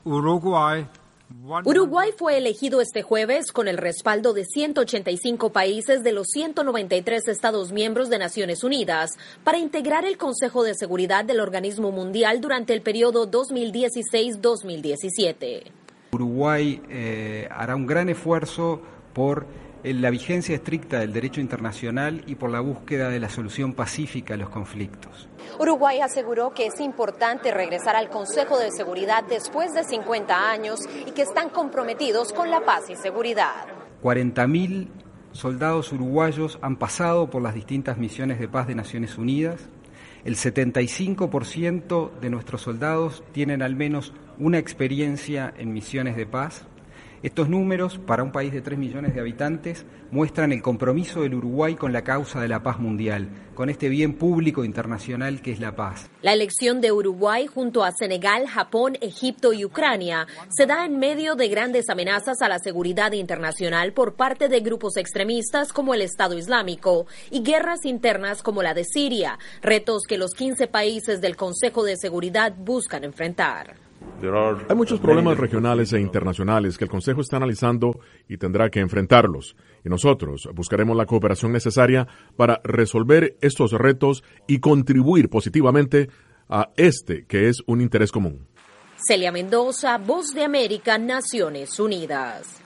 Uruguay fue elegido este jueves con el respaldo de 185 países de los 193 Estados miembros de Naciones Unidas para integrar el Consejo de Seguridad del Organismo Mundial durante el periodo 2016-2017. Uruguay hará un gran esfuerzo por la vigencia estricta del derecho internacional y por la búsqueda de la solución pacífica a los conflictos. Uruguay aseguró que es importante regresar al Consejo de Seguridad después de 50 años y que están comprometidos con la paz y seguridad. 40.000 soldados uruguayos han pasado por las distintas misiones de paz de Naciones Unidas. El 75% de nuestros soldados tienen al menos una experiencia en misiones de paz. Estos números, para un país de 3 millones de habitantes, muestran el compromiso del Uruguay con la causa de la paz mundial, con este bien público internacional que es la paz. La elección de Uruguay junto a Senegal, Japón, Egipto y Ucrania se da en medio de grandes amenazas a la seguridad internacional por parte de grupos extremistas como el Estado Islámico y guerras internas como la de Siria, retos que los 15 países del Consejo de Seguridad buscan enfrentar. Hay muchos problemas regionales e internacionales que el Consejo está analizando y tendrá que enfrentarlos. Y nosotros buscaremos la cooperación necesaria para resolver estos retos y contribuir positivamente a este que es un interés común. Celia Mendoza, Voz de América, Naciones Unidas.